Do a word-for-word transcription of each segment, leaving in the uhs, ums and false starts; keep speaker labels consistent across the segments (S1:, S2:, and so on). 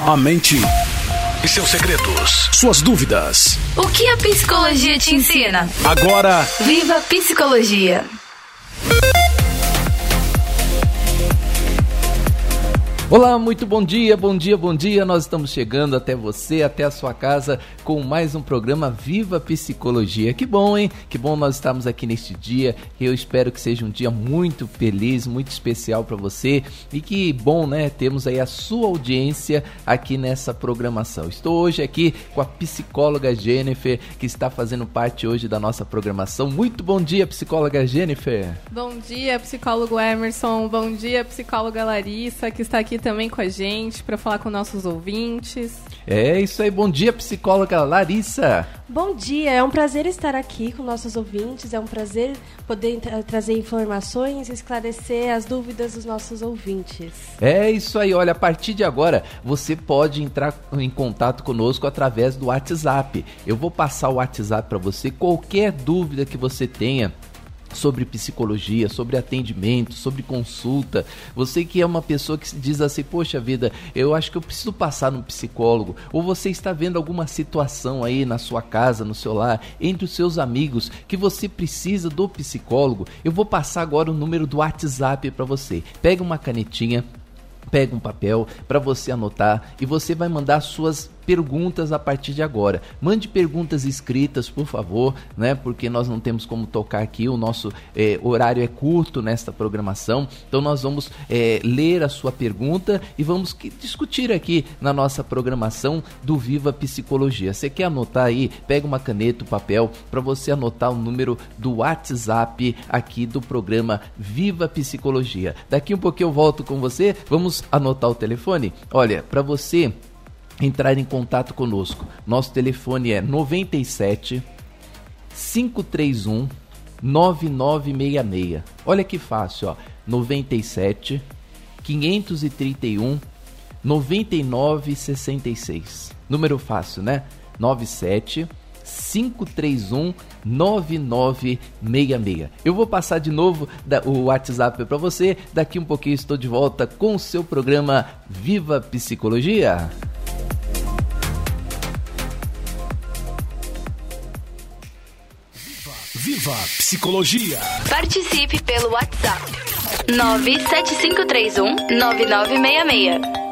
S1: A mente e seus segredos, suas dúvidas.
S2: O que a psicologia te ensina?
S1: Agora,
S2: Viva Psicologia!
S3: Olá, muito bom dia, bom dia, bom dia. Nós estamos chegando até você, até a sua casa, com mais um programa Viva Psicologia. Que bom, hein? Que bom nós estarmos aqui neste dia. Eu espero que seja um dia muito feliz, muito especial para você. E que bom, né? Temos aí a sua audiência aqui nessa programação. Estou hoje aqui com a psicóloga Jennifer, que está fazendo parte hoje da nossa programação. Muito bom dia, psicóloga Jennifer.
S4: Bom dia, psicólogo Emerson. Bom dia, psicóloga Larissa, que está aqui também com a gente para falar com nossos ouvintes.
S3: É isso aí, bom dia, psicóloga Larissa.
S5: Bom dia, é um prazer estar aqui com nossos ouvintes, é um prazer poder tra- trazer informações e esclarecer as dúvidas dos nossos ouvintes.
S3: É isso aí, olha, a partir de agora você pode entrar em contato conosco através do WhatsApp. Eu vou passar o WhatsApp para você, qualquer dúvida que você tenha sobre psicologia, sobre atendimento, sobre consulta. Você que é uma pessoa que diz assim, poxa vida, eu acho que eu preciso passar no psicólogo, ou você está vendo alguma situação aí na sua casa, no seu lar, entre os seus amigos, que você precisa do psicólogo, eu vou passar agora o número do WhatsApp para você. Pega uma canetinha, pega um papel para você anotar e você vai mandar suas perguntas a partir de agora. Mande perguntas escritas, por favor, né? Porque nós não temos como tocar aqui, o nosso eh, horário é curto nesta programação, então nós vamos eh, ler a sua pergunta e vamos que, discutir aqui na nossa programação do Viva Psicologia. Você quer anotar aí? Pega uma caneta, um papel, para você anotar o número do WhatsApp aqui do programa Viva Psicologia. Daqui um pouquinho eu volto com você, vamos anotar o telefone? Olha, para você entrar em contato conosco, nosso telefone é noventa e sete, cinco três um, nove nove seis seis. Olha que fácil, ó. noventa e sete, quinhentos e trinta e um, noventa e nove sessenta e seis. Número fácil, né? noventa e sete, cinco três um, nove nove seis seis. Eu vou passar de novo o WhatsApp para você. Daqui um pouquinho estou de volta com o seu programa Viva Psicologia.
S1: Viva Psicologia!
S2: Participe pelo WhatsApp nove sete cinco três um, nove nove seis seis.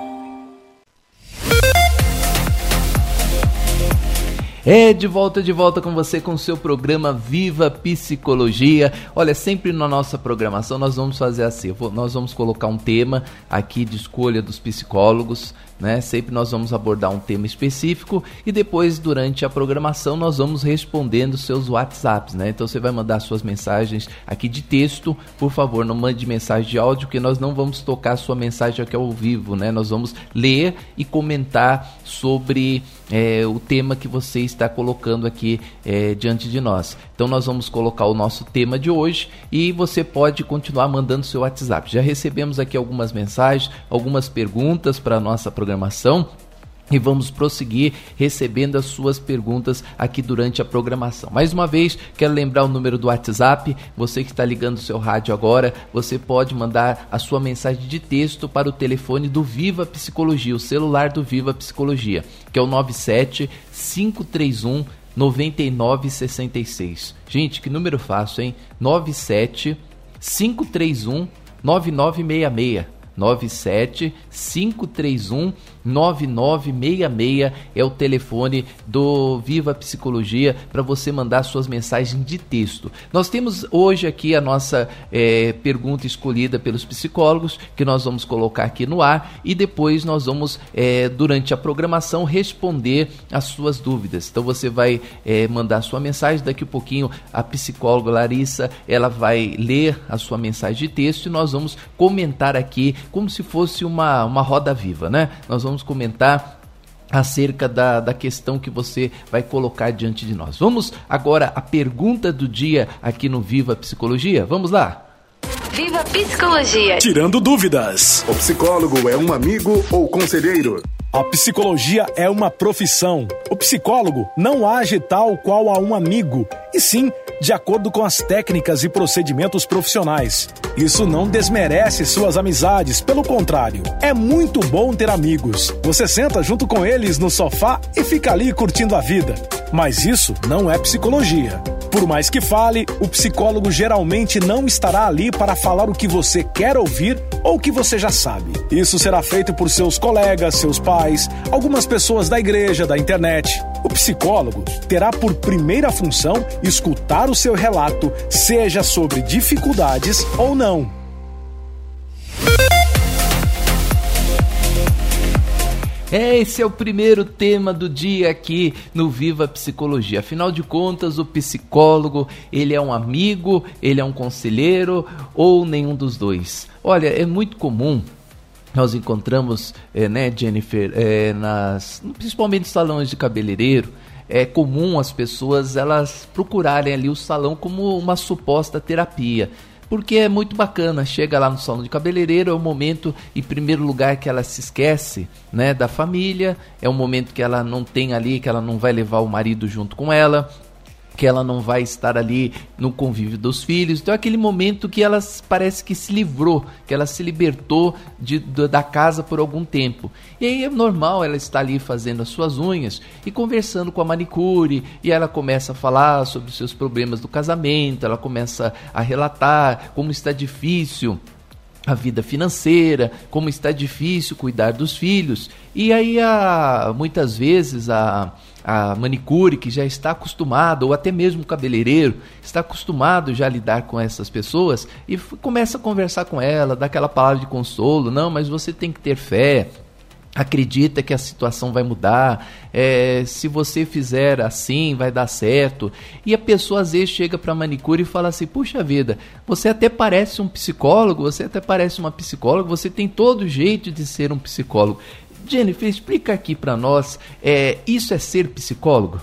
S3: É, de volta, de volta com você com o seu programa Viva Psicologia. Olha, sempre na nossa programação nós vamos fazer assim, nós vamos colocar um tema aqui de escolha dos psicólogos, né? Sempre nós vamos abordar um tema específico e depois, durante a programação, nós vamos respondendo seus WhatsApps, né? Então você vai mandar suas mensagens aqui de texto, por favor, não mande mensagem de áudio, porque nós não vamos tocar a sua mensagem aqui ao vivo, né? Nós vamos ler e comentar sobre é, o tema que você está colocando aqui é, diante de nós. Então nós vamos colocar o nosso tema de hoje e você pode continuar mandando seu WhatsApp. Já recebemos aqui algumas mensagens, algumas perguntas para a nossa programação e vamos prosseguir recebendo as suas perguntas aqui durante a programação. Mais uma vez, quero lembrar o número do WhatsApp. Você que está ligando o seu rádio agora, você pode mandar a sua mensagem de texto para o telefone do Viva Psicologia, o celular do Viva Psicologia, que é o nove sete cinco três um, nove nove seis seis. Gente, que número fácil, hein? nove sete cinco três um, nove nove seis seis. nove sete cinco três um, nove nove seis seis é o telefone do Viva Psicologia para você mandar suas mensagens de texto. Nós temos hoje aqui a nossa é, pergunta escolhida pelos psicólogos, que nós vamos colocar aqui no ar e depois nós vamos, é, durante a programação, responder as suas dúvidas. Então você vai é, mandar sua mensagem, daqui a pouquinho a psicóloga Larissa ela vai ler a sua mensagem de texto e nós vamos comentar aqui como se fosse uma, uma roda viva, né? Nós vamos comentar acerca da, da questão que você vai colocar diante de nós. Vamos agora à pergunta do dia aqui no Viva Psicologia? Vamos lá?
S2: Viva Psicologia!
S1: Tirando dúvidas.
S6: O psicólogo é um amigo ou conselheiro?
S1: A psicologia é uma profissão. O psicólogo não age tal qual a um amigo, e sim
S7: de acordo com as técnicas e procedimentos profissionais. Isso não desmerece suas amizades, pelo contrário, é muito bom ter amigos. Você senta junto com eles no sofá e fica ali curtindo a vida. Mas isso não é psicologia. Por mais que fale, o psicólogo geralmente não estará ali para falar o que você quer ouvir ou o que você já sabe. Isso será feito por seus colegas, seus pais, algumas pessoas da igreja, da internet. O psicólogo terá por primeira função escutar o seu relato, seja sobre dificuldades ou não.
S3: Esse é o primeiro tema do dia aqui no Viva Psicologia. Afinal de contas, o psicólogo, ele é um amigo, ele é um conselheiro ou nenhum dos dois? Olha, é muito comum, nós encontramos, é, né, Jennifer, é, nas, principalmente nos salões de cabeleireiro, é comum as pessoas elas procurarem ali o salão como uma suposta terapia. Porque é muito bacana, chega lá no salão de cabeleireiro, é o momento, em primeiro lugar, que ela se esquece, né, da família, é um momento que ela não tem ali, que ela não vai levar o marido junto com ela, que ela não vai estar ali no convívio dos filhos. Então é aquele momento que ela parece que se livrou, que ela se libertou de, de, da casa por algum tempo. E aí é normal ela estar ali fazendo as suas unhas e conversando com a manicure, e ela começa a falar sobre os seus problemas do casamento, ela começa a relatar como está difícil a vida financeira, como está difícil cuidar dos filhos. E aí a, muitas vezes a, a manicure, que já está acostumada, ou até mesmo o cabeleireiro, está acostumado já a lidar com essas pessoas, e f- começa a conversar com ela, dá aquela palavra de consolo: não, mas você tem que ter fé, acredita que a situação vai mudar, é, se você fizer assim vai dar certo. E a pessoa às vezes chega para a manicure e fala assim: puxa vida, você até parece um psicólogo, você até parece uma psicóloga, você tem todo jeito de ser um psicólogo. Jennifer, explica aqui para nós, é, isso é ser psicólogo?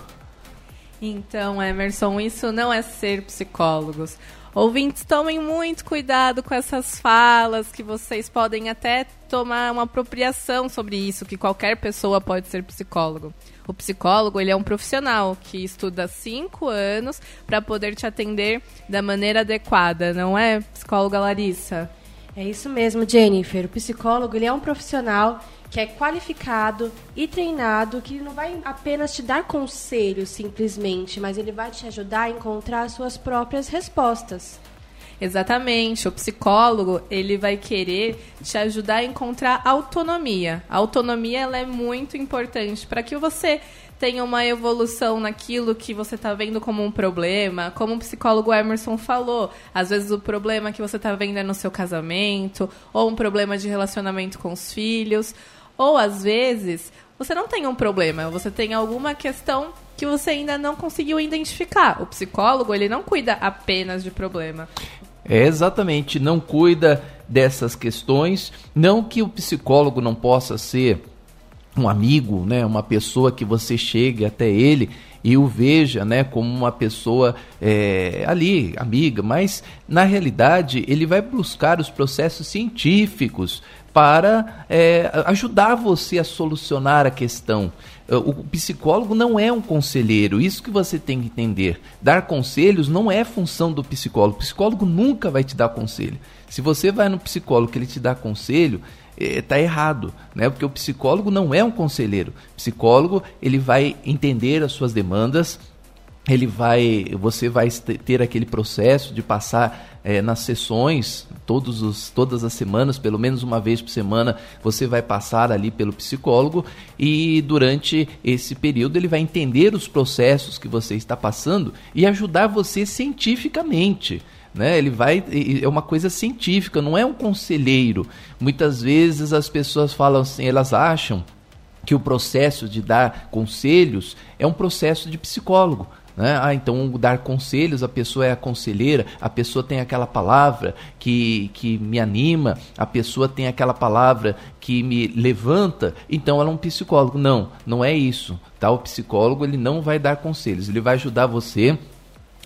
S4: Então, Emerson, isso não é ser psicólogos. Ouvintes, tomem muito cuidado com essas falas, que vocês podem até tomar uma apropriação sobre isso, que qualquer pessoa pode ser psicólogo. O psicólogo, ele é um profissional que estuda cinco anos para poder te atender da maneira adequada, não é, psicóloga Larissa?
S5: É isso mesmo, Jennifer. O psicólogo, ele é um profissional que é qualificado e treinado, que não vai apenas te dar conselhos simplesmente, mas ele vai te ajudar a encontrar as suas próprias respostas.
S4: Exatamente, o psicólogo, ele vai querer te ajudar a encontrar autonomia. A autonomia, ela é muito importante para que você tenha uma evolução naquilo que você está vendo como um problema. Como o psicólogo Emerson falou, às vezes o problema que você está vendo é no seu casamento, ou um problema de relacionamento com os filhos, ou às vezes você não tem um problema, você tem alguma questão que você ainda não conseguiu identificar. O psicólogo, ele não cuida apenas de problema.
S3: É, exatamente, não cuida dessas questões. Não que o psicólogo não possa ser um amigo, né, uma pessoa que você chegue até ele e o veja, né, como uma pessoa é, ali, amiga, mas na realidade ele vai buscar os processos científicos para é, ajudar você a solucionar a questão. O psicólogo não é um conselheiro, isso que você tem que entender. Dar conselhos não é função do psicólogo. O psicólogo nunca vai te dar conselho. Se você vai no psicólogo que ele te dá conselho, está errado, né? Porque o psicólogo não é um conselheiro. O psicólogo, ele vai entender as suas demandas, ele vai, você vai ter aquele processo de passar é, nas sessões, todos os, todas as semanas, pelo menos uma vez por semana, você vai passar ali pelo psicólogo, e durante esse período ele vai entender os processos que você está passando e ajudar você cientificamente. Né? Ele vai, é uma coisa científica, não é um conselheiro. Muitas vezes as pessoas falam assim, elas acham que o processo de dar conselhos é um processo de psicólogo. Né? Ah, então dar conselhos, a pessoa é a conselheira, a pessoa tem aquela palavra que, que me anima, a pessoa tem aquela palavra que me levanta, então ela é um psicólogo. Não, não é isso. Tá? O psicólogo, ele não vai dar conselhos, ele vai ajudar você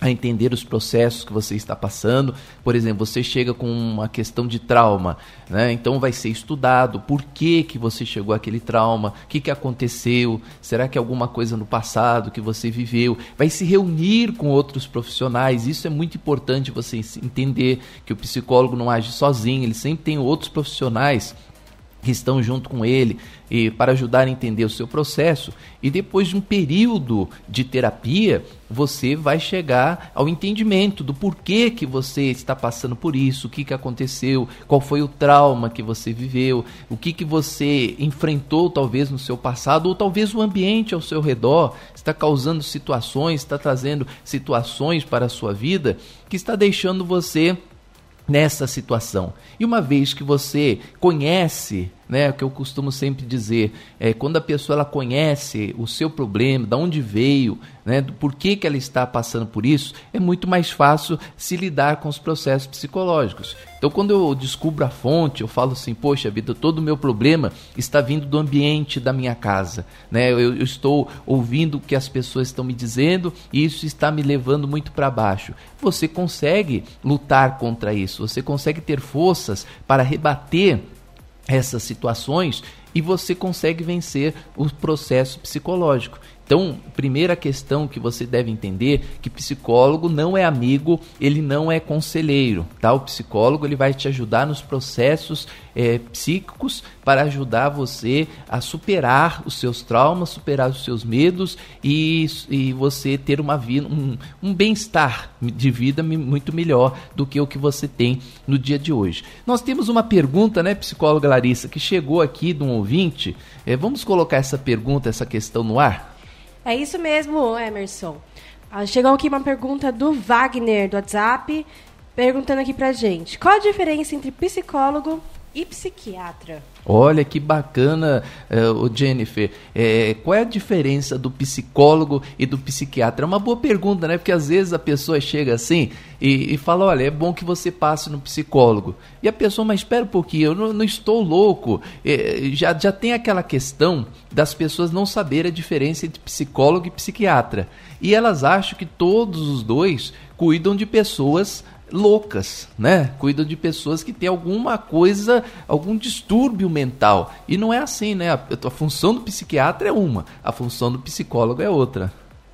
S3: a entender os processos que você está passando. Por exemplo, você chega com uma questão de trauma, né? Então vai ser estudado por que, que você chegou àquele trauma, o que, que aconteceu, será que é alguma coisa no passado que você viveu, vai se reunir com outros profissionais. Isso é muito importante você entender que o psicólogo não age sozinho, ele sempre tem outros profissionais que estão junto com ele e para ajudar a entender o seu processo, e depois de um período de terapia, você vai chegar ao entendimento do porquê que você está passando por isso, o que, que aconteceu, qual foi o trauma que você viveu, o que, que você enfrentou talvez no seu passado, ou talvez o ambiente ao seu redor está causando situações, está trazendo situações para a sua vida que está deixando você nessa situação. E uma vez que você conhece, né, o que eu costumo sempre dizer, é quando a pessoa ela conhece o seu problema, de onde veio, né, do porquê que ela está passando por isso, é muito mais fácil se lidar com os processos psicológicos. Então, quando eu descubro a fonte, eu falo assim, poxa vida, todo o meu problema está vindo do ambiente da minha casa, né? Eu, eu estou ouvindo o que as pessoas estão me dizendo e isso está me levando muito para baixo. Você consegue lutar contra isso, você consegue ter forças para rebater essas situações e você consegue vencer o processo psicológico. Então, primeira questão que você deve entender, que psicólogo não é amigo, ele não é conselheiro, tá? O psicólogo ele vai te ajudar nos processos é, psíquicos para ajudar você a superar os seus traumas, superar os seus medos e, e você ter uma vida, um, um bem-estar de vida muito melhor do que o que você tem no dia de hoje. Nós temos uma pergunta, né, psicóloga Larissa, que chegou aqui de um ouvinte. É, vamos colocar essa pergunta, essa questão no ar?
S5: É isso mesmo, Emerson. Ah, chegou aqui uma pergunta do Wagner, do WhatsApp, perguntando aqui pra gente. Qual a diferença entre psicólogo e psiquiatra?
S3: Olha que bacana, uh, Jennifer. É, qual é a diferença do psicólogo e do psiquiatra? É uma boa pergunta, né? Porque às vezes a pessoa chega assim e, e fala, olha, é bom que você passe no psicólogo. E a pessoa, mas espera um pouquinho, eu não, não estou louco. É, já, já tem aquela questão das pessoas não saberem a diferença entre psicólogo e psiquiatra. E elas acham que todos os dois cuidam de pessoas loucas, né? Cuidam de pessoas que têm alguma coisa, algum distúrbio mental. E não é assim, né? A, a função do psiquiatra é uma, a função do psicólogo é outra.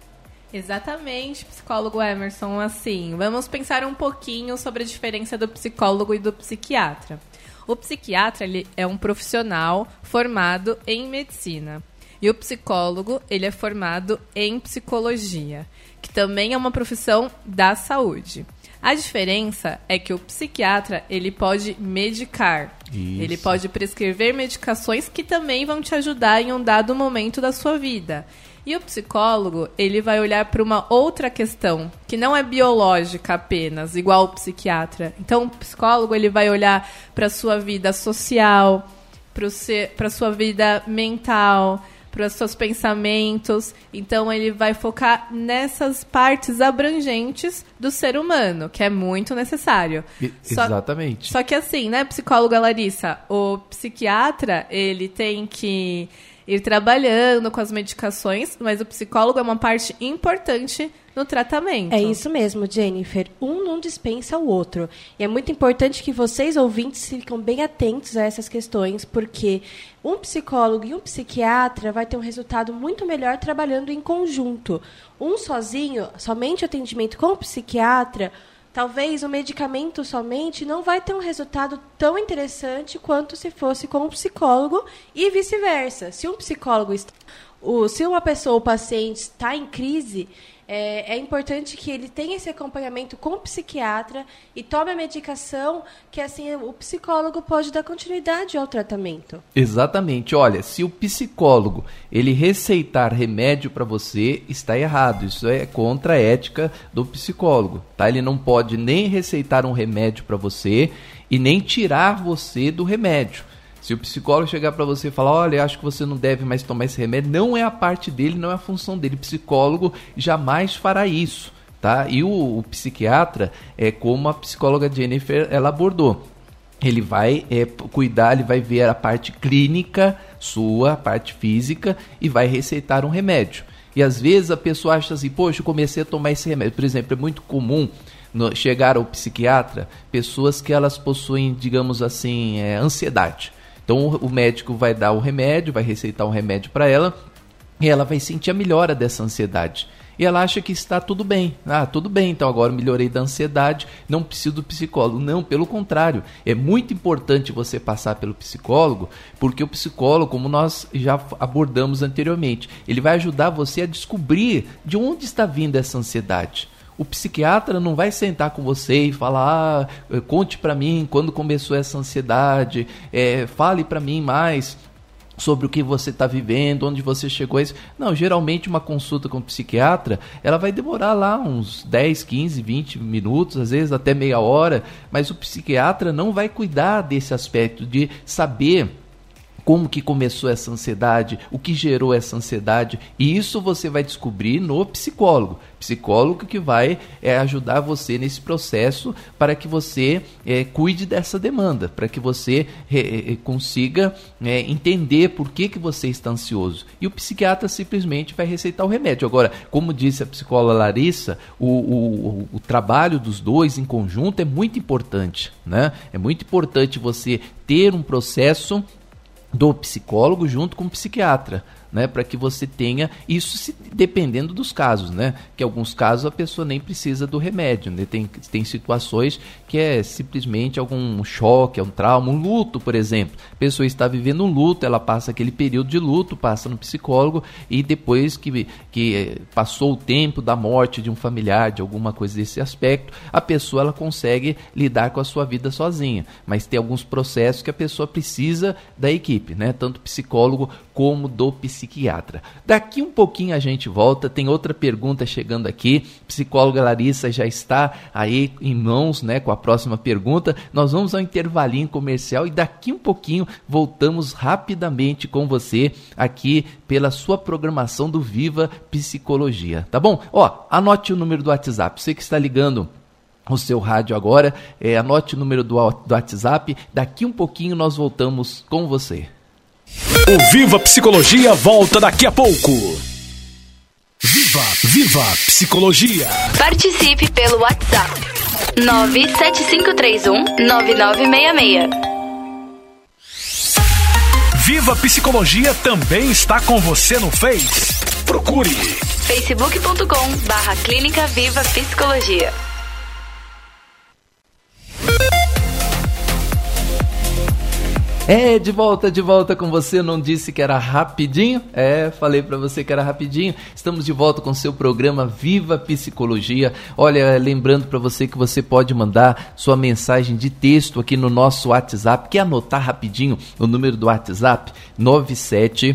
S4: Exatamente, psicólogo Emerson. Assim, vamos pensar um pouquinho sobre a diferença do psicólogo e do psiquiatra. O psiquiatra ele é um profissional formado em medicina. E o psicólogo ele é formado em psicologia, que também é uma profissão da saúde. A diferença é que o psiquiatra, ele pode medicar. Isso. Ele pode prescrever medicações que também vão te ajudar em um dado momento da sua vida. E o psicólogo, ele vai olhar para uma outra questão, que não é biológica apenas, igual o psiquiatra. Então, o psicólogo, ele vai olhar para a sua vida social, para a sua vida mental, para os seus pensamentos. Então, ele vai focar nessas partes abrangentes do ser humano, que é muito necessário.
S3: I-
S4: só,
S3: exatamente.
S4: Só que assim, né, psicóloga Larissa, o psiquiatra, ele tem que ir trabalhando com as medicações, mas o psicólogo é uma parte importante no tratamento.
S5: É isso mesmo, Jennifer. Um não dispensa o outro. E é muito importante que vocês, ouvintes, fiquem bem atentos a essas questões, porque um psicólogo e um psiquiatra vai ter um resultado muito melhor trabalhando em conjunto. Um sozinho, somente atendimento com o psiquiatra, talvez o medicamento somente não vai ter um resultado tão interessante quanto se fosse com o psicólogo e vice-versa. Se um psicólogo está, o, se uma pessoa, o paciente, está em crise, é, é importante que ele tenha esse acompanhamento com o psiquiatra e tome a medicação, que assim o psicólogo pode dar continuidade ao tratamento.
S3: Exatamente. Olha, se o psicólogo ele receitar remédio para você, está errado. Isso é contra a ética do psicólogo, tá? Ele não pode nem receitar um remédio para você e nem tirar você do remédio. Se o psicólogo chegar para você e falar, olha, acho que você não deve mais tomar esse remédio, não é a parte dele, não é a função dele. O psicólogo jamais fará isso, tá? E o, o psiquiatra, é como a psicóloga Jennifer ela abordou. Ele vai é, cuidar, ele vai ver a parte clínica sua, a parte física, e vai receitar um remédio. E às vezes a pessoa acha assim, poxa, eu comecei a tomar esse remédio. Por exemplo, é muito comum no, chegar ao psiquiatra pessoas que elas possuem, digamos assim, é, ansiedade. Então o, o médico vai dar o remédio, vai receitar um remédio para ela e ela vai sentir a melhora dessa ansiedade. E ela acha que está tudo bem. Ah, tudo bem, então agora melhorei da ansiedade, não preciso do psicólogo. Não, pelo contrário. É muito importante você passar pelo psicólogo, porque o psicólogo, como nós já abordamos anteriormente, ele vai ajudar você a descobrir de onde está vindo essa ansiedade. O psiquiatra não vai sentar com você e falar, ah, conte para mim quando começou essa ansiedade, é, fale para mim mais sobre o que você está vivendo, onde você chegou a isso. Não, geralmente uma consulta com o psiquiatra, ela vai demorar lá uns dez, quinze, vinte minutos, às vezes até meia hora, mas o psiquiatra não vai cuidar desse aspecto de saber como que começou essa ansiedade, o que gerou essa ansiedade, e isso você vai descobrir no psicólogo. Psicólogo que vai é, ajudar você nesse processo para que você é, cuide dessa demanda, para que você é, consiga é, entender por que, que você está ansioso. E o psiquiatra simplesmente vai receitar o remédio. Agora, como disse a psicóloga Larissa, o, o, o trabalho dos dois em conjunto é muito importante, né? É muito importante você ter um processo do psicólogo junto com o psiquiatra, né, para que você tenha isso, se, dependendo dos casos, né, que em alguns casos a pessoa nem precisa do remédio, né, tem, tem situações que é simplesmente algum choque, é um trauma, um luto, por exemplo, a pessoa está vivendo um luto, ela passa aquele período de luto, passa no psicólogo e depois que, que passou o tempo da morte de um familiar, de alguma coisa desse aspecto, a pessoa ela consegue lidar com a sua vida sozinha, mas tem alguns processos que a pessoa precisa da equipe, né, tanto psicólogo como do psiquiatra. Daqui um pouquinho a gente volta, tem outra pergunta chegando aqui, psicóloga Larissa já está aí em mãos, né, com a próxima pergunta. Nós vamos ao intervalinho comercial e daqui um pouquinho voltamos rapidamente com você aqui pela sua programação do Viva Psicologia, tá bom? Ó, anote o número do WhatsApp, você que está ligando o seu rádio agora, é, anote o número do, do WhatsApp, daqui um pouquinho nós voltamos com você.
S7: O Viva Psicologia volta daqui a pouco. Viva, Viva Psicologia.
S2: Participe pelo WhatsApp nove sete cinco três um nove nove seis seis.
S7: Viva Psicologia também está com você no Face. Procure
S2: facebook ponto com barra Clínica Viva Psicologia.
S3: É, de volta, de volta com você, não disse que era rapidinho? É, falei pra você que era rapidinho. Estamos de volta com o seu programa Viva Psicologia. Olha, lembrando pra você que você pode mandar sua mensagem de texto aqui no nosso WhatsApp. Quer anotar rapidinho o número do WhatsApp? nove sete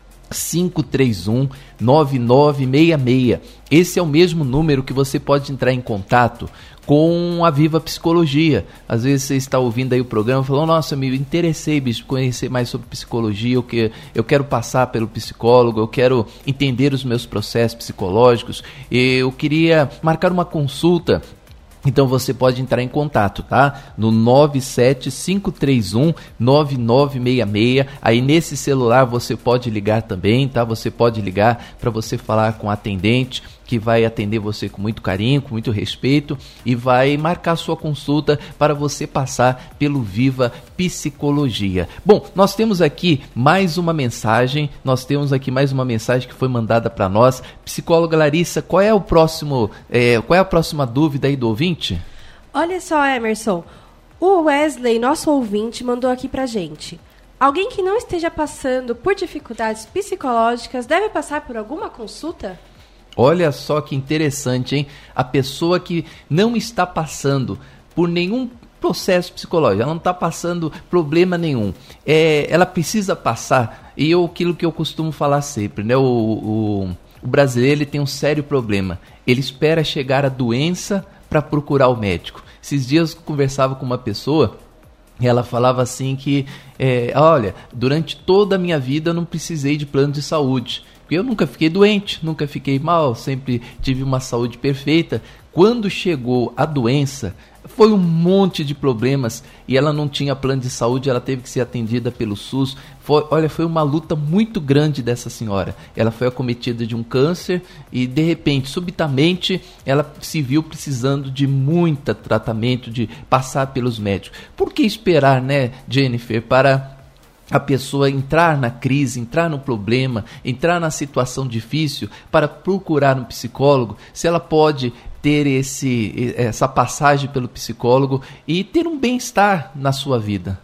S3: cinco três um nove nove seis seis. Esse é o mesmo número que você pode entrar em contato com a Viva Psicologia. Às vezes você está ouvindo aí o programa e falou, nossa, eu me interessei, bicho, conhecer mais sobre psicologia, eu, que, eu quero passar pelo psicólogo, eu quero entender os meus processos psicológicos, eu queria marcar uma consulta. Então você pode entrar em contato, tá? No nove sete cinco três um nove nove seis seis. Aí nesse celular você pode ligar também, tá? Você pode ligar para você falar com o atendente, que vai atender você com muito carinho, com muito respeito e vai marcar sua consulta para você passar pelo Viva Psicologia. Bom, nós temos aqui mais uma mensagem, nós temos aqui mais uma mensagem que foi mandada para nós. Psicóloga Larissa, qual é o próximo, é, qual é a próxima dúvida aí do ouvinte?
S5: Olha só, Emerson, o Wesley, nosso ouvinte, mandou aqui pra gente. Alguém que não esteja passando por dificuldades psicológicas deve passar por alguma consulta?
S3: Olha só que interessante, hein? A pessoa que não está passando por nenhum processo psicológico, ela não está passando problema nenhum, é, ela precisa passar, e eu, aquilo que eu costumo falar sempre, né? O, o, o brasileiro ele tem um sério problema, ele espera chegar a doença para procurar o médico. Esses dias eu conversava com uma pessoa, e ela falava assim que, é, olha, durante toda a minha vida eu não precisei de plano de saúde, porque eu nunca fiquei doente, nunca fiquei mal, sempre tive uma saúde perfeita. Quando chegou a doença, foi um monte de problemas e ela não tinha plano de saúde, ela teve que ser atendida pelo SUS. Foi, olha, foi uma luta muito grande dessa senhora. Ela foi acometida de um câncer e, de repente, subitamente, ela se viu precisando de muito tratamento, de passar pelos médicos. Por que esperar, né, Jennifer, para a pessoa entrar na crise, entrar no problema, entrar na situação difícil para procurar um psicólogo, se ela pode ter esse, essa passagem pelo psicólogo e ter um bem-estar na sua vida?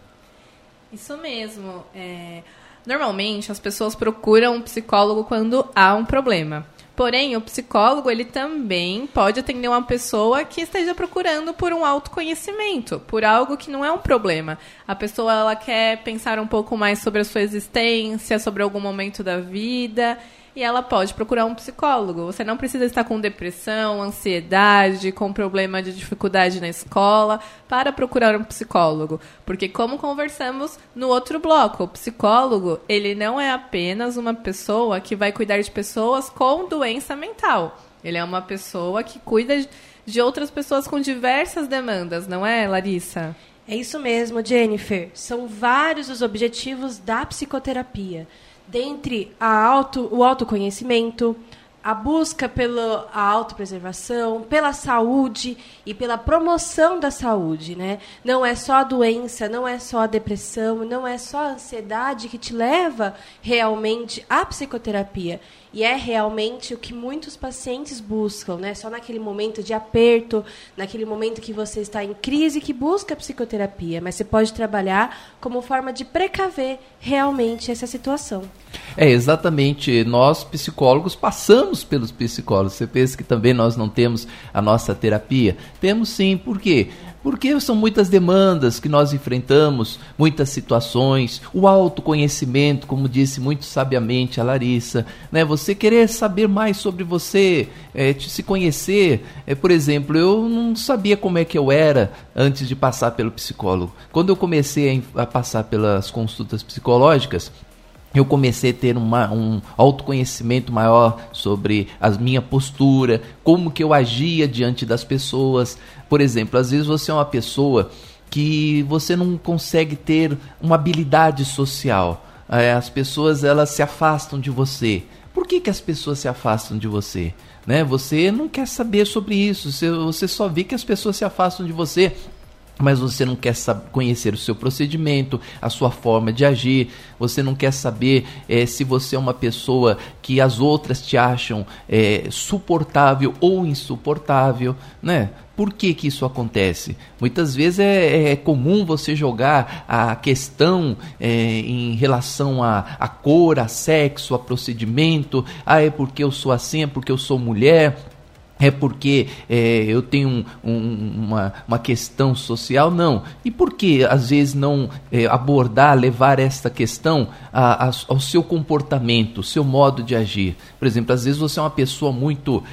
S4: Isso mesmo. É... Normalmente as pessoas procuram um psicólogo quando há um problema. Porém, o psicólogo ele também pode atender uma pessoa que esteja procurando por um autoconhecimento, por algo que não é um problema. A pessoa ela quer pensar um pouco mais sobre a sua existência, sobre algum momento da vida, e ela pode procurar um psicólogo. Você não precisa estar com depressão, ansiedade, com problema de dificuldade na escola para procurar um psicólogo. Porque, como conversamos no outro bloco, o psicólogo ele não é apenas uma pessoa que vai cuidar de pessoas com doença mental. Ele é uma pessoa que cuida de outras pessoas com diversas demandas, não é, Larissa?
S5: É isso mesmo, Jennifer. São vários os objetivos da psicoterapia. Dentre a auto, o autoconhecimento, a busca pela a autopreservação, pela saúde e pela promoção da saúde, né? Não é só a doença, não é só a depressão, não é só a ansiedade que te leva realmente à psicoterapia. E é realmente o que muitos pacientes buscam, né? Só naquele momento de aperto, naquele momento que você está em crise, que busca a psicoterapia. Mas você pode trabalhar como forma de precaver realmente essa situação.
S3: É, exatamente. Nós, psicólogos, passamos pelos psicólogos. Você pensa que também nós não temos a nossa terapia? Temos sim. Por quê? Porque são muitas demandas que nós enfrentamos, muitas situações, o autoconhecimento, como disse muito sabiamente a Larissa, né? Você querer saber mais sobre você, é, te, se conhecer. É, por exemplo, eu não sabia como é que eu era antes de passar pelo psicólogo. Quando eu comecei a, a passar pelas consultas psicológicas, eu comecei a ter uma, um autoconhecimento maior sobre a minha postura, como que eu agia diante das pessoas. Por exemplo, às vezes você é uma pessoa que você não consegue ter uma habilidade social. As pessoas elas se afastam de você. Por que que as pessoas se afastam de você? Né? Você não quer saber sobre isso, você, você só vê que as pessoas se afastam de você, mas você não quer saber, conhecer o seu procedimento, a sua forma de agir, você não quer saber é, se você é uma pessoa que as outras te acham é, suportável ou insuportável, né? Por que que isso acontece? Muitas vezes é, é comum você jogar a questão é, em relação a, a cor, a sexo, a procedimento. Ah, é porque eu sou assim, é porque eu sou mulher, é porque é, eu tenho um, um, uma, uma questão social. Não. E por que às vezes não é, abordar, levar esta questão a, a, ao seu comportamento, ao seu modo de agir? Por exemplo, às vezes você é uma pessoa muito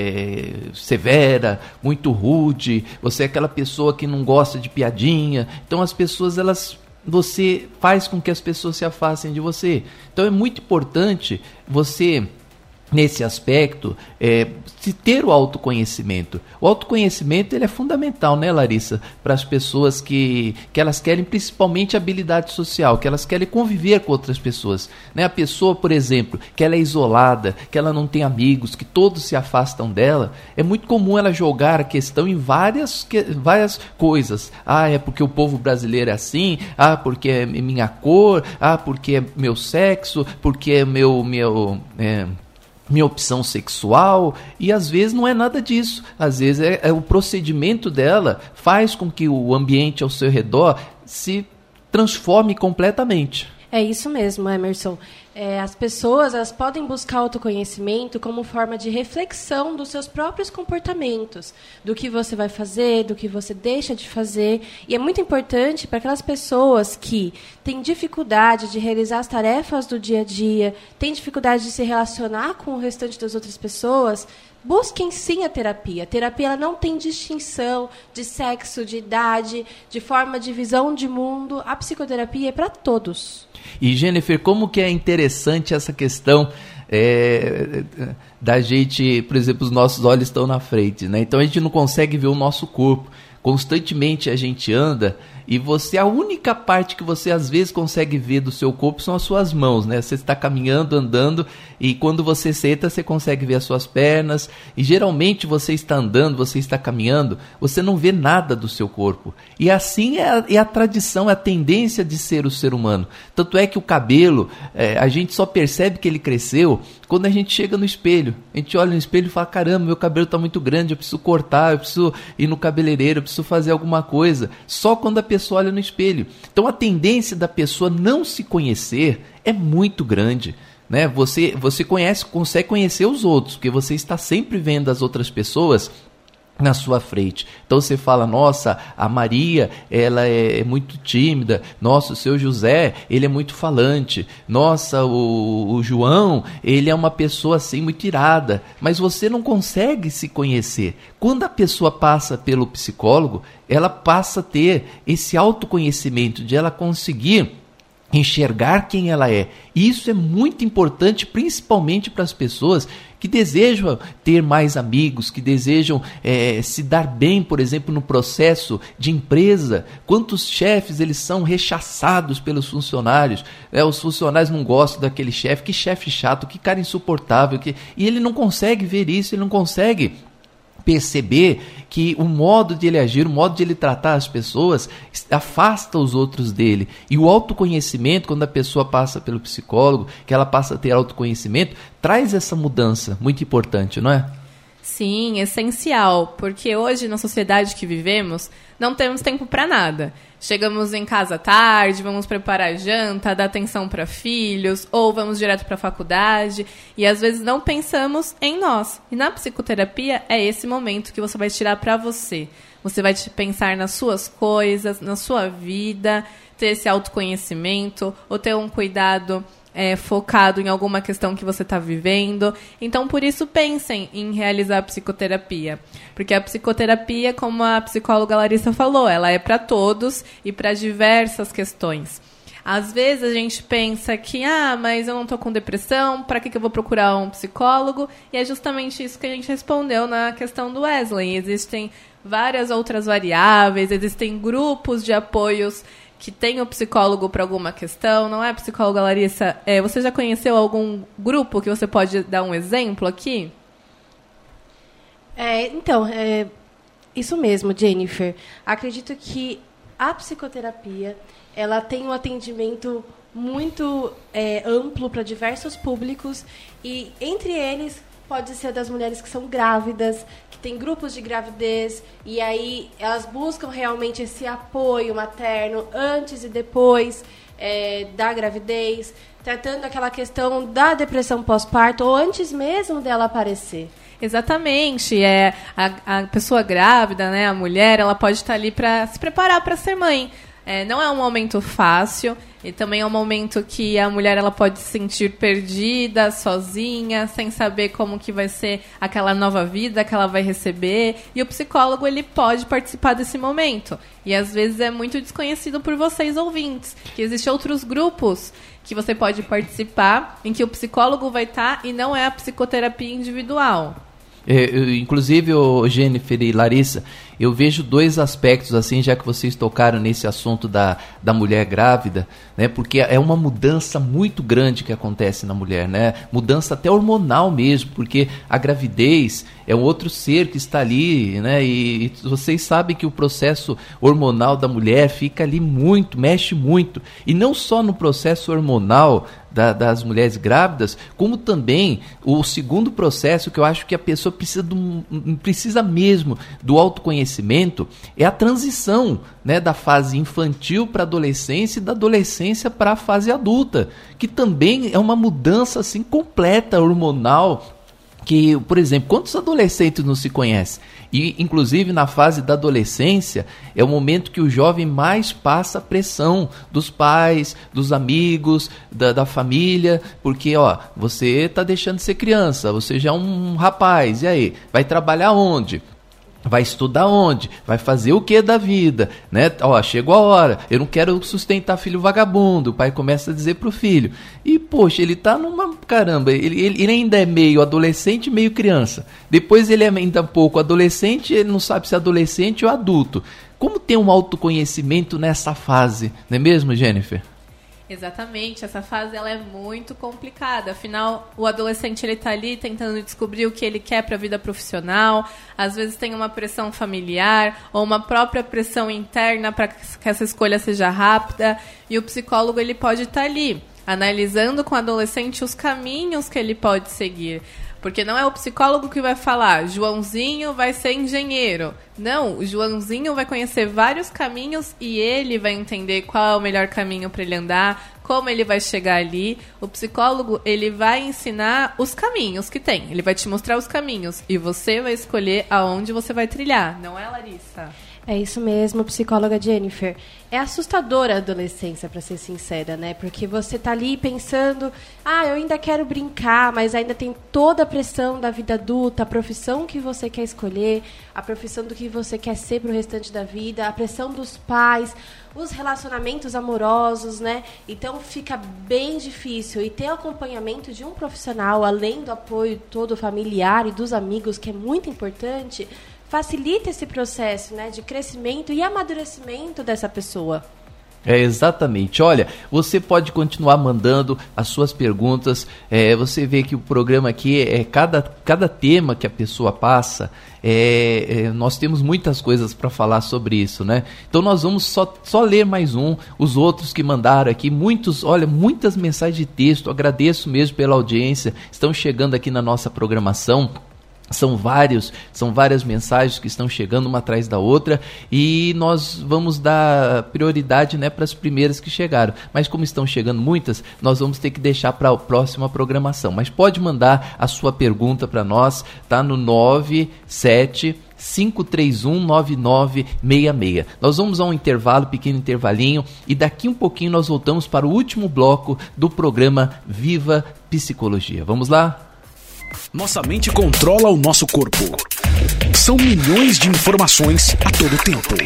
S3: é, severa, muito rude, você é aquela pessoa que não gosta de piadinha, então as pessoas, elas, você faz com que as pessoas se afastem de você. Então é muito importante você, nesse aspecto, é, se ter o autoconhecimento. O autoconhecimento ele é fundamental, né, Larissa? Para as pessoas que, que elas querem principalmente habilidade social, que elas querem conviver com outras pessoas. Né? A pessoa, por exemplo, que ela é isolada, que ela não tem amigos, que todos se afastam dela, é muito comum ela jogar a questão em várias, que, várias coisas. Ah, é porque o povo brasileiro é assim, ah, porque é minha cor, ah, porque é meu sexo, porque é meu... meu é, minha opção sexual, e às vezes não é nada disso. Às vezes é, é o procedimento dela faz com que o ambiente ao seu redor se transforme completamente.
S5: É isso mesmo, Emerson. É, as pessoas elas podem buscar autoconhecimento como forma de reflexão dos seus próprios comportamentos, do que você vai fazer, do que você deixa de fazer. E é muito importante para aquelas pessoas que têm dificuldade de realizar as tarefas do dia a dia, têm dificuldade de se relacionar com o restante das outras pessoas, busquem sim a terapia. A terapia ela não tem distinção de sexo, de idade, de forma de visão de mundo. A psicoterapia é para todos.
S3: E, Jennifer, como que é interessante essa questão é, da gente, por exemplo, os nossos olhos estão na frente, né? Então a gente não consegue ver o nosso corpo. Constantemente a gente anda e você, a única parte que você às vezes consegue ver do seu corpo são as suas mãos, né? Você está caminhando, andando, e quando você senta, você consegue ver as suas pernas, e geralmente você está andando, você está caminhando, você não vê nada do seu corpo. E assim é a, é a tradição, é a tendência de ser o ser humano. Tanto é que o cabelo, é, a gente só percebe que ele cresceu quando a gente chega no espelho. A gente olha no espelho e fala, caramba, meu cabelo está muito grande, eu preciso cortar, eu preciso ir no cabeleireiro, eu preciso fazer alguma coisa. Só quando a pessoa olha no espelho. Então a tendência da pessoa não se conhecer é muito grande, né? Você, você conhece, consegue conhecer os outros, porque você está sempre vendo as outras pessoas na sua frente. Então você fala, nossa, a Maria, ela é muito tímida, nossa, o seu José, ele é muito falante, nossa, o, o João, ele é uma pessoa assim muito irada, mas você não consegue se conhecer. Quando a pessoa passa pelo psicólogo, ela passa a ter esse autoconhecimento, de ela conseguir enxergar quem ela é. E isso é muito importante, principalmente para as pessoas que desejam ter mais amigos, que desejam é, se dar bem, por exemplo, no processo de empresa. Quantos chefes eles são rechaçados pelos funcionários? É, os funcionários não gostam daquele chefe, que chefe chato, que cara insuportável. Que... E ele não consegue ver isso, ele não consegue perceber que o modo de ele agir, o modo de ele tratar as pessoas afasta os outros dele. E o autoconhecimento, quando a pessoa passa pelo psicólogo, que ela passa a ter autoconhecimento, traz essa mudança muito importante, não é?
S4: Sim, essencial, porque hoje na sociedade que vivemos não temos tempo para nada. Chegamos em casa tarde, vamos preparar janta, dar atenção para filhos, ou vamos direto para a faculdade, e às vezes não pensamos em nós. E na psicoterapia é esse momento que você vai tirar para você. Você vai pensar nas suas coisas, na sua vida, ter esse autoconhecimento, ou ter um cuidado É, focado em alguma questão que você está vivendo. Então, por isso, pensem em realizar a psicoterapia. Porque a psicoterapia, como a psicóloga Larissa falou, ela é para todos e para diversas questões. Às vezes a gente pensa que, ah, mas eu não estou com depressão, para que, que eu vou procurar um psicólogo? E é justamente isso que a gente respondeu na questão do Wesley. Existem várias outras variáveis, existem grupos de apoios que tem o psicólogo para alguma questão, não é, psicóloga Larissa? É, você já conheceu algum grupo que você pode dar um exemplo aqui?
S5: É, então, é, isso mesmo, Jennifer. Acredito que a psicoterapia, ela tem um atendimento muito é, amplo para diversos públicos, e entre eles pode ser das mulheres que são grávidas, que tem grupos de gravidez, e aí elas buscam realmente esse apoio materno antes e depois é, da gravidez, tratando aquela questão da depressão pós-parto, ou antes mesmo dela aparecer.
S4: Exatamente. É, a, a pessoa grávida, né, a mulher, ela pode estar ali para se preparar para ser mãe. É, não é um momento fácil, e também é um momento que a mulher ela pode se sentir perdida, sozinha, sem saber como que vai ser aquela nova vida que ela vai receber. E o psicólogo ele pode participar desse momento. E às vezes é muito desconhecido por vocês ouvintes, que existem outros grupos que você pode participar, em que o psicólogo vai estar e não é a psicoterapia individual.
S3: É, eu, inclusive, o Jennifer e Larissa, eu vejo dois aspectos, assim, já que vocês tocaram nesse assunto da, da mulher grávida, né? Porque é uma mudança muito grande que acontece na mulher, né? Mudança até hormonal mesmo, porque a gravidez é um outro ser que está ali, né? E, e vocês sabem que o processo hormonal da mulher fica ali muito, mexe muito. E não só no processo hormonal da, das mulheres grávidas, como também o segundo processo que eu acho que a pessoa precisa, do, precisa mesmo do autoconhecimento, é a transição, né, da fase infantil para a adolescência e da adolescência para a fase adulta, que também é uma mudança assim, completa, hormonal, que, por exemplo, quantos adolescentes não se conhecem? E, inclusive, na fase da adolescência, é o momento que o jovem mais passa pressão dos pais, dos amigos, da, da família, porque, ó, você está deixando de ser criança, você já é um rapaz, e aí? Vai trabalhar onde? Vai estudar onde? Vai fazer o que da vida? Né? Ó, chegou a hora, eu não quero sustentar filho vagabundo. O pai começa a dizer pro filho. E, poxa, ele tá numa caramba, ele, ele, ele ainda é meio adolescente, meio criança. Depois ele é ainda um pouco adolescente, ele não sabe se é adolescente ou adulto. Como ter um autoconhecimento nessa fase, não é mesmo, Jennifer?
S4: Exatamente, essa fase ela é muito complicada. Afinal, o adolescente ele tá ali tentando descobrir o que ele quer para a vida profissional. Às vezes tem uma pressão familiar ou uma própria pressão interna para que essa escolha seja rápida. E o psicólogo ele pode estar ali analisando com o adolescente os caminhos que ele pode seguir. Porque não é o psicólogo que vai falar, Joãozinho vai ser engenheiro. Não, o Joãozinho vai conhecer vários caminhos e ele vai entender qual é o melhor caminho para ele andar, como ele vai chegar ali. O psicólogo, ele vai ensinar os caminhos que tem. Ele vai te mostrar os caminhos e você vai escolher aonde você vai trilhar. Não é, Larissa?
S5: É isso mesmo, psicóloga Jennifer. É assustadora a adolescência, para ser sincera, né? Porque você tá ali pensando, ah, eu ainda quero brincar, mas ainda tem toda a pressão da vida adulta, a profissão que você quer escolher, a profissão do que você quer ser pro restante da vida, a pressão dos pais, os relacionamentos amorosos, né? Então fica bem difícil. E ter acompanhamento de um profissional, além do apoio todo familiar e dos amigos, que é muito importante, facilita esse processo, né, de crescimento e amadurecimento dessa pessoa.
S3: É, exatamente. Olha, você pode continuar mandando as suas perguntas. É, você vê que o programa aqui, é cada, cada tema que a pessoa passa, é, é, nós temos muitas coisas para falar sobre isso, né? Então nós vamos só, só ler mais um, os outros que mandaram aqui, muitos, olha, muitas mensagens de texto, agradeço mesmo pela audiência, estão chegando aqui na nossa programação. São vários, são várias mensagens que estão chegando uma atrás da outra e nós vamos dar prioridade, né, para as primeiras que chegaram. Mas como estão chegando muitas, nós vamos ter que deixar para a próxima programação. Mas pode mandar a sua pergunta para nós, tá no nove sete cinco três um nove nove seis seis. Nós vamos a um intervalo, pequeno intervalinho, e daqui um pouquinho nós voltamos para o último bloco do programa Viva Psicologia. Vamos lá?
S7: Nossa mente controla o nosso corpo. São milhões de informações a todo tempo.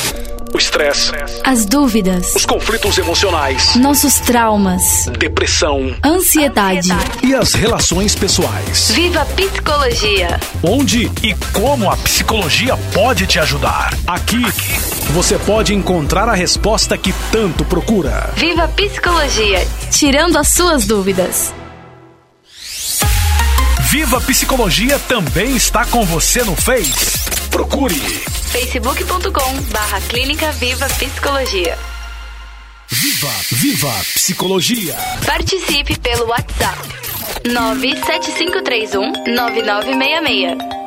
S1: O estresse,
S2: as dúvidas,
S1: os conflitos emocionais,
S2: nossos traumas,
S1: depressão,
S2: ansiedade,
S7: e as relações pessoais.
S2: Viva Psicologia.
S7: Onde e como a psicologia pode te ajudar? Aqui, Aqui você pode encontrar a resposta que tanto procura.
S2: Viva Psicologia, tirando as suas dúvidas.
S7: Viva Psicologia também está com você no Face. Procure
S2: facebook ponto com barra Clínica Viva Psicologia.
S7: Viva, Viva Psicologia.
S2: Participe pelo WhatsApp nove sete cinco três um nove nove seis seis.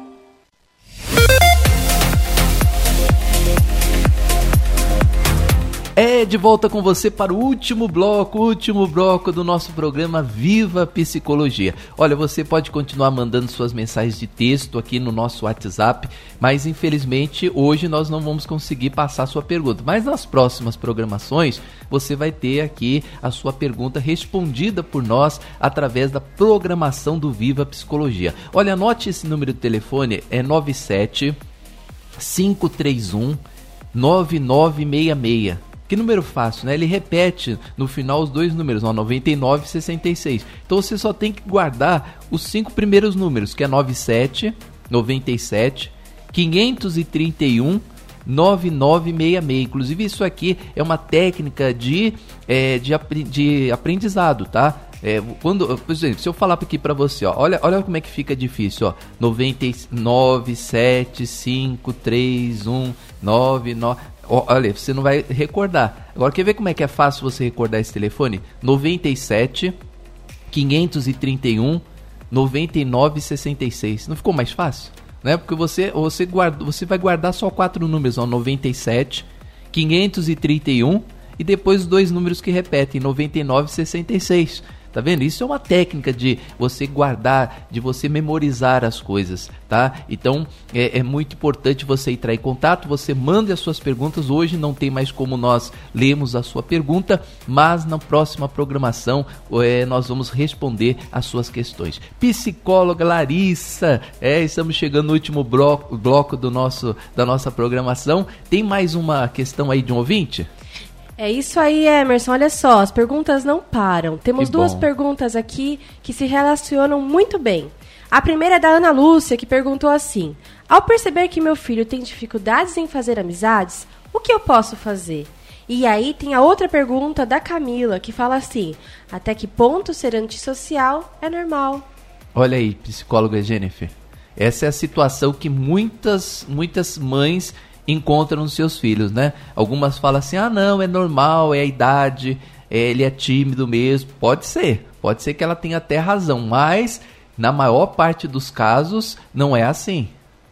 S3: É, de volta com você para o último bloco, último bloco do nosso programa Viva Psicologia. Olha, você pode continuar mandando suas mensagens de texto aqui no nosso WhatsApp, mas infelizmente hoje nós não vamos conseguir passar a sua pergunta. Mas nas próximas programações você vai ter aqui a sua pergunta respondida por nós através da programação do Viva Psicologia. Olha, anote esse número de telefone, é nove sete cinco três um nove nove seis seis. Que número fácil, né? Ele repete no final os dois números, ó, noventa e nove e sessenta e seis. Então você só tem que guardar os cinco primeiros números, que é noventa e sete, noventa e sete, quinhentos e trinta e um, nove nove seis seis. Inclusive isso aqui é uma técnica de, é, de, de aprendizado, tá? É, quando, por exemplo, se eu falar aqui pra você, ó, olha, olha como é que fica difícil, ó, noventa e nove, sete, cinco, três, um, nove, nove... Olha, você não vai recordar. Agora, quer ver como é que é fácil você recordar esse telefone? noventa e sete, quinhentos e trinta e um, noventa e nove e sessenta e seis. Não ficou mais fácil? Né? Porque você, você, guarda, você vai guardar só quatro números, ó, noventa e sete, quinhentos e trinta e um e depois os dois números que repetem, noventa e nove e sessenta e seis. Tá vendo? Isso é uma técnica de você guardar, de você memorizar as coisas, tá? Então, é, é muito importante você entrar em contato, você manda as suas perguntas. Hoje não tem mais como nós lermos a sua pergunta, mas na próxima programação é, nós vamos responder as suas questões. Psicóloga Larissa, é, estamos chegando no último bloco, bloco do nosso, da nossa programação. Tem mais uma questão aí de um ouvinte?
S5: É isso aí, Emerson. Olha só, as perguntas não param. Temos
S3: Que
S5: duas
S3: bom.
S5: perguntas aqui que se relacionam muito bem. A primeira é da Ana Lúcia, que perguntou assim: ao perceber que meu filho tem dificuldades em fazer amizades, o que eu posso fazer? E aí tem a outra pergunta da Camila, que fala assim: até que ponto ser antissocial é normal?
S3: Olha aí, psicóloga Jennifer. Essa é a situação que muitas, muitas mães encontram nos seus filhos, né? Algumas falam assim, ah não, é normal, é a idade, é, ele é tímido mesmo. Pode ser, pode ser que ela tenha até razão, mas na maior parte dos casos não é assim.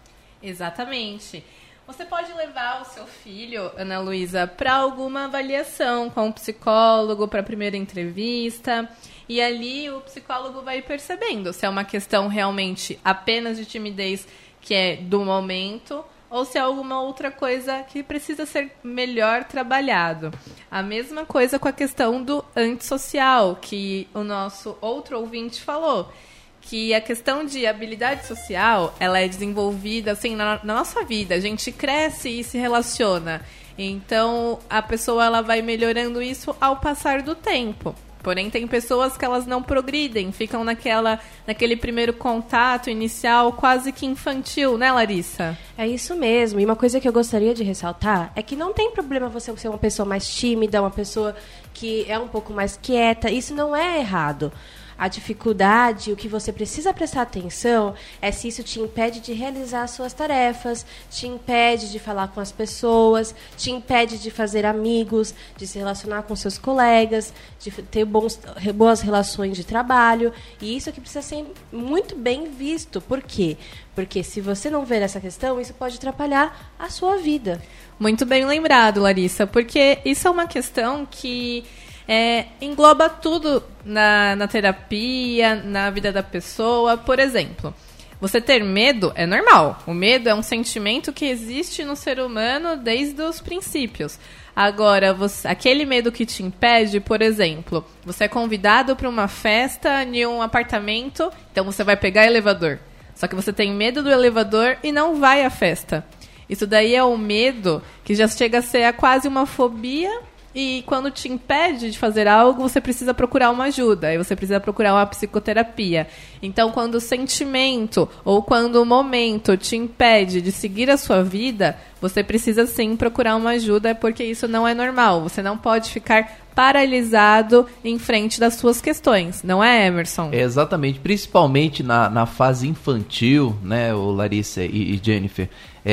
S4: Exatamente. Você pode levar o seu filho, Ana Luísa, para alguma avaliação com um psicólogo, para a primeira entrevista, e ali o psicólogo vai percebendo se é uma questão realmente apenas de timidez, que é do momento, ou se é alguma outra coisa que precisa ser melhor trabalhado. A mesma coisa com a questão do antissocial, que o nosso outro ouvinte falou, que a questão de habilidade social, ela é desenvolvida assim na, na nossa vida. A gente cresce e se relaciona. Então, a pessoa ela vai melhorando isso ao passar do tempo. Porém, tem pessoas que elas não progridem, ficam naquela, naquele primeiro contato inicial quase que infantil, né, Larissa?
S5: É isso mesmo. E uma coisa que eu gostaria de ressaltar é que não tem problema você ser uma pessoa mais tímida, uma pessoa que é um pouco mais quieta. Isso não é errado. A dificuldade, o que você precisa prestar atenção é se isso te impede de realizar as suas tarefas, te impede de falar com as pessoas, te impede de fazer amigos, de se relacionar com seus colegas, de ter bons, boas relações de trabalho. E isso aqui precisa ser muito bem visto. Por quê? Porque se você não ver essa questão, isso pode atrapalhar a sua vida.
S4: Muito bem lembrado, Larissa, porque isso é uma questão que É, engloba tudo na, na terapia, na vida da pessoa. Por exemplo, você ter medo é normal. O medo é um sentimento que existe no ser humano desde os princípios. Agora, você, aquele medo que te impede, por exemplo, você é convidado para uma festa em um apartamento, então você vai pegar elevador. Só que você tem medo do elevador e não vai à festa. Isso daí é o medo que já chega a ser quase uma fobia. E quando te impede de fazer algo, você precisa procurar uma ajuda. Aí você precisa procurar uma psicoterapia. Então, quando o sentimento ou quando o momento te impede de seguir a sua vida, você precisa sim procurar uma ajuda, porque isso não é normal. Você não pode ficar paralisado em frente das suas questões. Não é, Emerson?
S3: É, exatamente. Principalmente na, na fase infantil, né, o Larissa e, e Jennifer.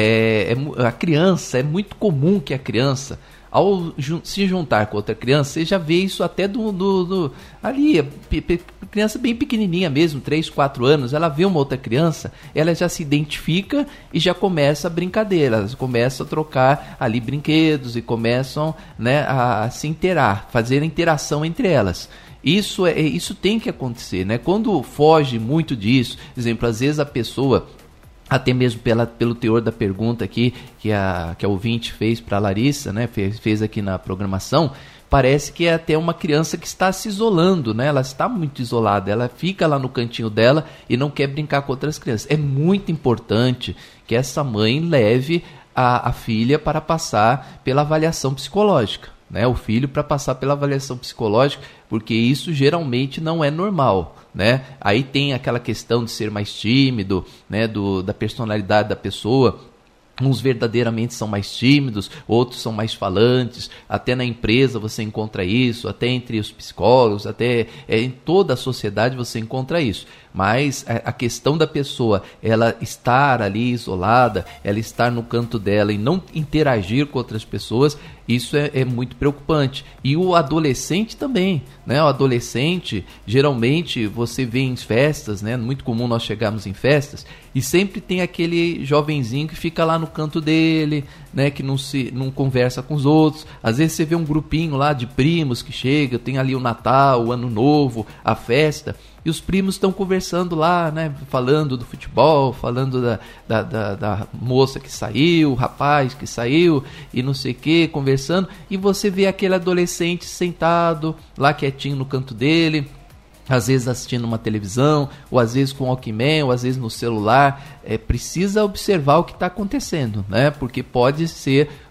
S3: É, é, a criança, é muito comum que a criança, ao jun- se juntar com outra criança, você já vê isso até do, do, do ali, p- p- criança bem pequenininha mesmo, três, quatro anos, ela vê uma outra criança, ela já se identifica e já começa a brincadeira, elas começam a trocar ali brinquedos e começam, né, a, a se interar, fazer a interação entre elas. Isso, é, isso tem que acontecer, né? Quando foge muito disso, por exemplo, às vezes a pessoa, até mesmo pela, pelo teor da pergunta aqui que a, que a ouvinte fez para a Larissa, né, fez, fez aqui na programação, parece que é até uma criança que está se isolando, né? Ela está muito isolada, ela fica lá no cantinho dela e não quer brincar com outras crianças. É muito importante que essa mãe leve a, a filha para passar pela avaliação psicológica, né? O filho para passar pela avaliação psicológica, porque isso geralmente não é normal, né? Aí tem aquela questão de ser mais tímido, né? Do, da personalidade da pessoa. Uns verdadeiramente são mais tímidos, outros são mais falantes. Até na empresa você encontra isso, até entre os psicólogos, até é, em toda a sociedade você encontra isso. Mas a, a questão da pessoa, ela estar ali isolada, ela estar no canto dela e não interagir com outras pessoas, isso é, é muito preocupante. E o adolescente também, né? O adolescente, geralmente você vê em festas, né? Muito comum nós chegarmos em festas e sempre tem aquele jovenzinho que fica lá no canto dele, né? Que não, se, não conversa com os outros. Às vezes você vê um grupinho lá de primos que chega, tem ali o Natal, o Ano Novo, a festa, e os primos estão conversando lá, né? Falando do futebol, falando da, da, da, da moça que saiu, o rapaz que saiu e não sei o que, conversando, e você vê aquele adolescente sentado lá quietinho no canto dele, às vezes assistindo uma televisão, ou às vezes com o Walkman, ou às vezes no celular. É, precisa observar o que está acontecendo, né? Porque pode ser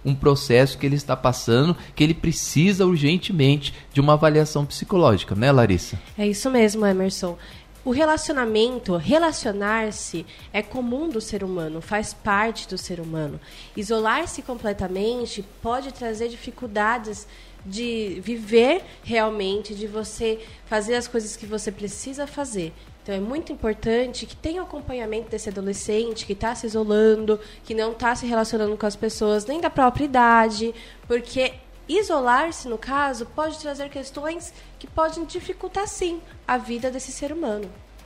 S3: um processo que ele está passando, que ele precisa urgentemente de uma avaliação psicológica, né, Larissa?
S5: É isso mesmo, Emerson. O relacionamento, relacionar-se é comum do ser humano, faz parte do ser humano. Isolar-se completamente pode trazer dificuldades de viver realmente, de você fazer as coisas que você precisa fazer. Então, é muito importante que tenha o acompanhamento desse adolescente que está se isolando, que não está se relacionando com as pessoas nem da própria idade, porque isolar-se, no caso, pode trazer questões que podem dificultar, sim, a vida desse ser humano.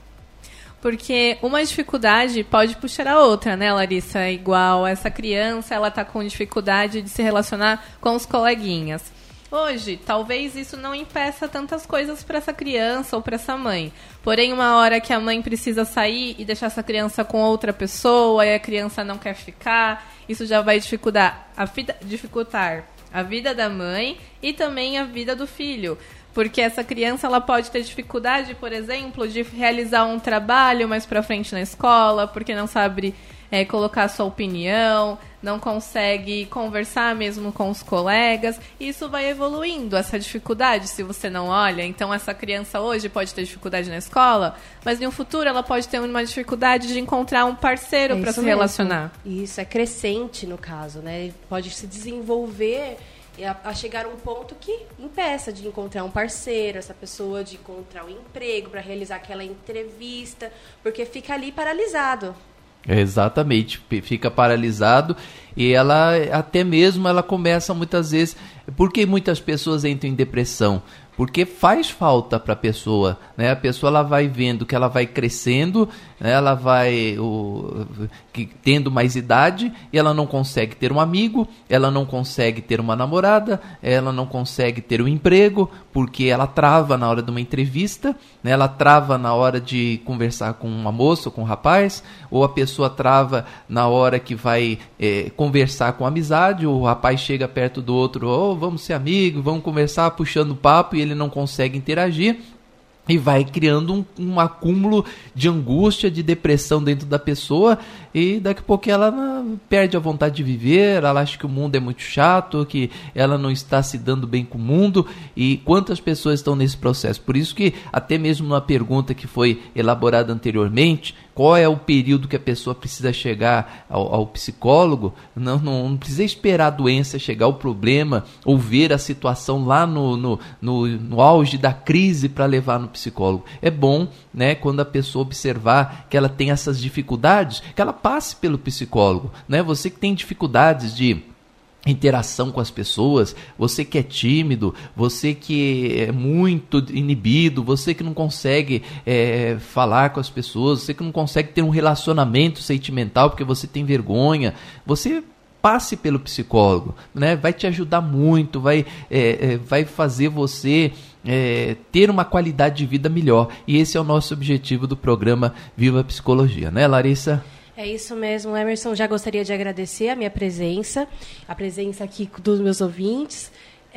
S4: Porque uma dificuldade pode puxar a outra, né, Larissa? É igual essa criança, ela está com dificuldade de se relacionar com os coleguinhas. Hoje, talvez isso não impeça tantas coisas para essa criança ou para essa mãe. Porém, uma hora que a mãe precisa sair e deixar essa criança com outra pessoa e a criança não quer ficar, isso já vai dificultar a vida, dificultar a vida da mãe e também a vida do filho. Porque essa criança ela pode ter dificuldade, por exemplo, de realizar um trabalho mais para frente na escola, porque não sabe é, colocar a sua opinião, não consegue conversar mesmo com os colegas. Isso vai evoluindo, essa dificuldade, se você não olha. Então, essa criança hoje pode ter dificuldade na escola, mas no futuro ela pode ter uma dificuldade de encontrar um parceiro
S5: é
S4: para se
S5: mesmo.
S4: relacionar.
S5: Isso, é crescente no caso, né? Ele pode se desenvolver a chegar a um ponto que impeça de encontrar um parceiro, essa pessoa de encontrar um emprego para realizar aquela entrevista, porque fica ali paralisado.
S3: Exatamente, fica paralisado e ela até mesmo ela começa muitas vezes, porque muitas pessoas entram em depressão, porque faz falta para a pessoa, né? A pessoa ela vai vendo que ela vai crescendo, né? Ela vai o, que, tendo mais idade e ela não consegue ter um amigo, ela não consegue ter uma namorada, ela não consegue ter um emprego, porque ela trava na hora de uma entrevista, né? Ela trava na hora de conversar com uma moça ou com um rapaz, ou a pessoa trava na hora que vai é, conversar com amizade, o rapaz chega perto do outro, oh, vamos ser amigos, vamos conversar, puxando papo, e ele não consegue interagir. E vai criando um, um acúmulo de angústia, de depressão dentro da pessoa, e daqui a pouco ela uh, perde a vontade de viver, ela acha que o mundo é muito chato, que ela não está se dando bem com o mundo. E quantas pessoas estão nesse processo? Por isso que até mesmo na pergunta que foi elaborada anteriormente, qual é o período que a pessoa precisa chegar ao, ao psicólogo, não, não, não precisa esperar a doença chegar, o problema, ou ver a situação lá no, no, no, no auge da crise para levar no psicólogo. É bom, né, quando a pessoa observar que ela tem essas dificuldades, que ela passe pelo psicólogo, né? Você que tem dificuldades de interação com as pessoas, você que é tímido, você que é muito inibido, você que não consegue é, falar com as pessoas, você que não consegue ter um relacionamento sentimental porque você tem vergonha, você passe pelo psicólogo, né? Vai te ajudar muito, vai, é, é, vai fazer você é, ter uma qualidade de vida melhor. E esse é o nosso objetivo do programa Viva Psicologia, né, Larissa?
S5: É isso mesmo, Emerson. Já gostaria de agradecer a minha presença, a presença aqui dos meus ouvintes.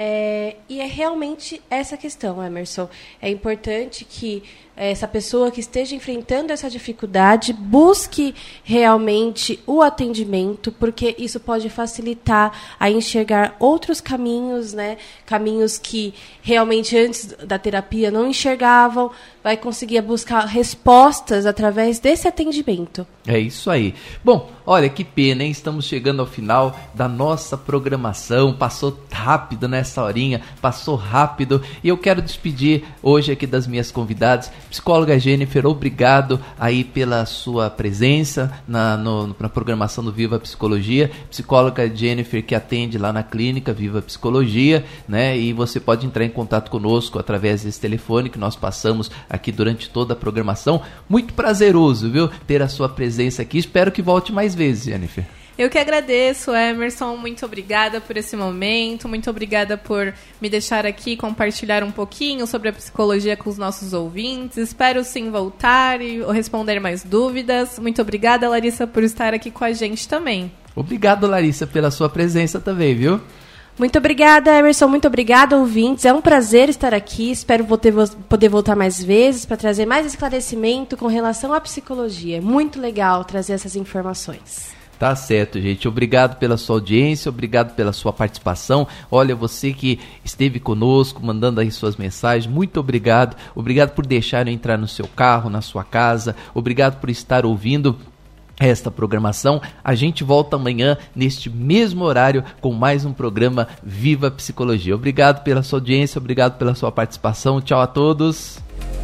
S5: É, e é realmente essa questão, Emerson. É importante que essa pessoa que esteja enfrentando essa dificuldade busque realmente o atendimento, porque isso pode facilitar a enxergar outros caminhos, né? Caminhos que realmente antes da terapia não enxergavam, vai conseguir buscar respostas através desse atendimento.
S3: É isso aí. Bom, olha que pena, hein? Estamos chegando ao final da nossa programação. Passou rápido nessa horinha, passou rápido. E eu quero despedir hoje aqui das minhas convidadas. Psicóloga Jennifer, obrigado aí pela sua presença na, no, na programação do Viva Psicologia. Psicóloga Jennifer que atende lá na clínica Viva Psicologia, né? E você pode entrar em contato conosco através desse telefone que nós passamos aqui durante toda a programação. Muito prazeroso, viu? Ter a sua presença aqui. Espero que volte mais vezes, Jennifer.
S4: Eu que agradeço, Emerson, muito obrigada por esse momento, muito obrigada por me deixar aqui compartilhar um pouquinho sobre a psicologia com os nossos ouvintes. Espero sim voltar e responder mais dúvidas. Muito obrigada, Larissa, por estar aqui com a gente também.
S3: Obrigado, Larissa, pela sua presença também, viu?
S5: Muito obrigada, Emerson. Muito obrigada, ouvintes. É um prazer estar aqui. Espero poder voltar mais vezes para trazer mais esclarecimento com relação à psicologia. É muito legal trazer essas informações.
S3: Tá certo, gente. Obrigado pela sua audiência, obrigado pela sua participação. Olha, você que esteve conosco, mandando aí suas mensagens, muito obrigado. Obrigado por deixar eu entrar no seu carro, na sua casa. Obrigado por estar ouvindo esta programação. A gente volta amanhã neste mesmo horário com mais um programa Viva Psicologia. Obrigado pela sua audiência, obrigado pela sua participação. Tchau a todos.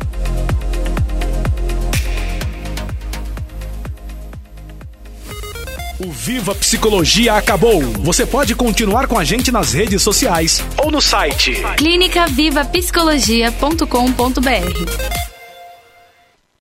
S7: O Viva Psicologia acabou. Você pode continuar com a gente nas redes sociais ou no site
S2: clínica viva psicologia ponto com ponto br.